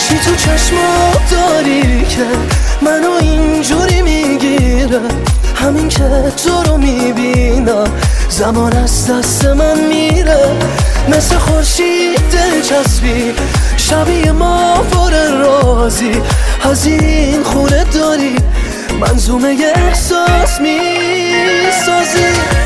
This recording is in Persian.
چی تو چشما داری که منو اینجوری میگیره؟ همین که تو رو میبینم زمان از دست من میره. مثل خورشید دلچسبی شبیه ما پر رازی. از این خونه داری منظومه احساس میسازی.